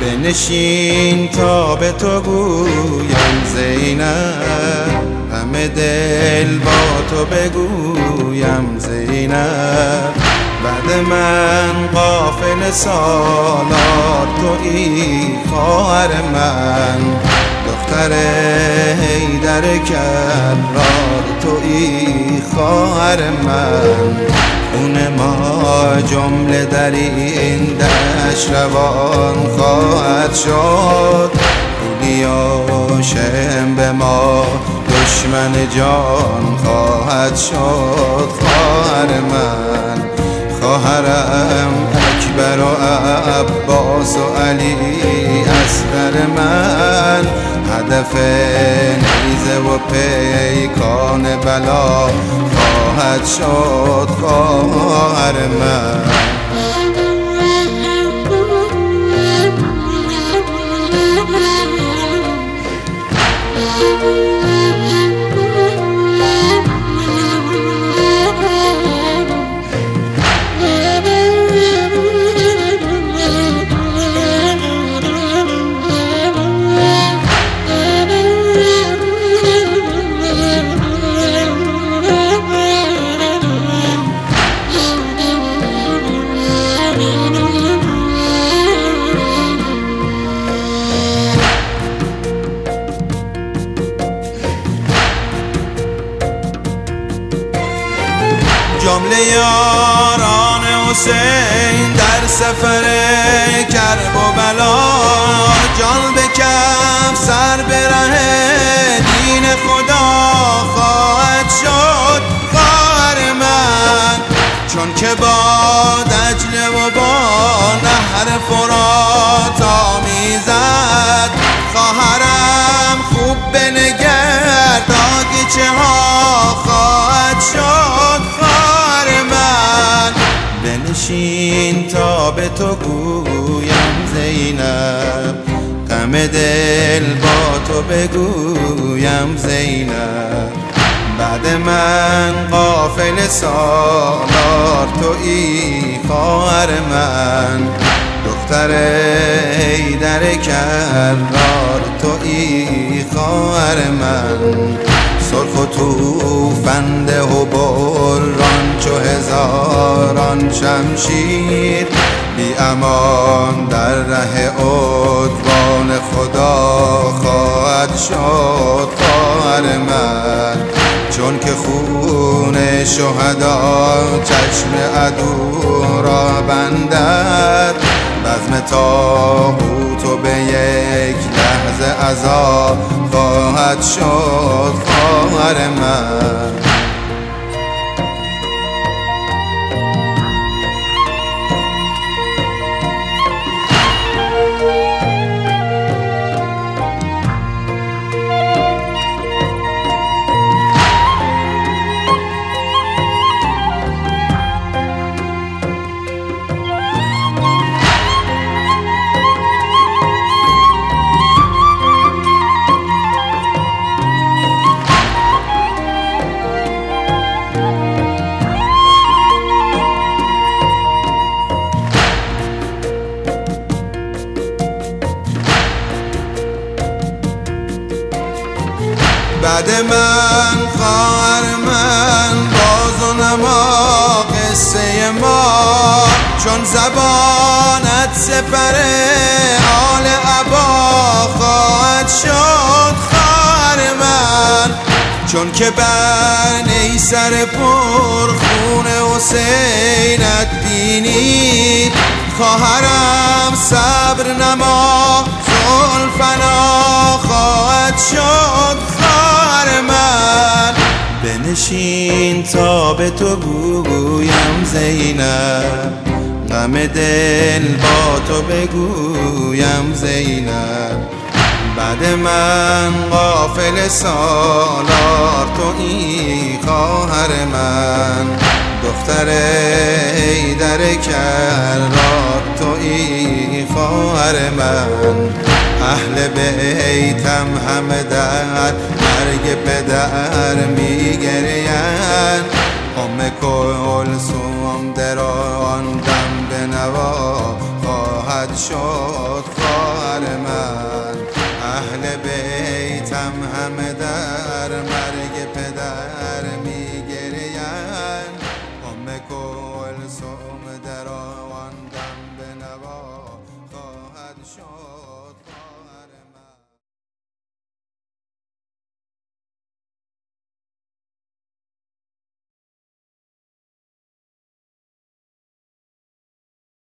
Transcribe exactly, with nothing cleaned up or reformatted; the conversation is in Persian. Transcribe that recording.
بنشین تا به تو گویم زینب، همه دل با تو بگویم زینب. بعد من قافل سالار تویی خواهر من، دختر حیدر کرار تویی خواهر من. خون ما جمله در این دشت روان خواهد شد، خوبی و شم به ما دشمن جان خواهد شد. خواهر من، خواهرم اکبر و عباس و علی اصغر من، هدف نیزه و پیکان بلا خواهد شد. خواهر من جمله یاران حسین در سفر کرب و بلا، جان به کف سر به ره دین خدا خواهد شد. خواهر من، چون که با دجله و با نهر فرات آمیزد، خواهرم خوب بنگر داغیچه ها خواهد شد. بنشین تا به تو گویم زینب، غم دل با تو بگویم زینب. بعد من قافل سالار تویی خواهر من، دختر حیدر کرار تویی خواهر من. سرخ و توفنده و بران چو هزاران شمشیر، بی امان در ره عدوان خدا خواهد شد. خواهر من، چون که خون شهدا چشم عدو را بندد، بزم طاغوت و به یک لحظه عذاب خواهد شد. خواهر من بعد من خواهر من، باز و نما قصه ما، چون زبانت سپر آل عبا خواهد شد. خواهر من، چون که بر نیسر پر خون حسینت بینید، خواهرم صبر نما زلفنا خواهد شد. خواهر من، بنشین تا به تو گویم زینب، غم دل با تو بگویم زینب. بعد من قافل سالار تویی خواهر من، دختر حیدر کرار تویی خواهر من. اهل بیتم همه در مرگ پدر میگرین، ام کلثوم در آن دم به نوا خواهر خواهد شد خواهر من.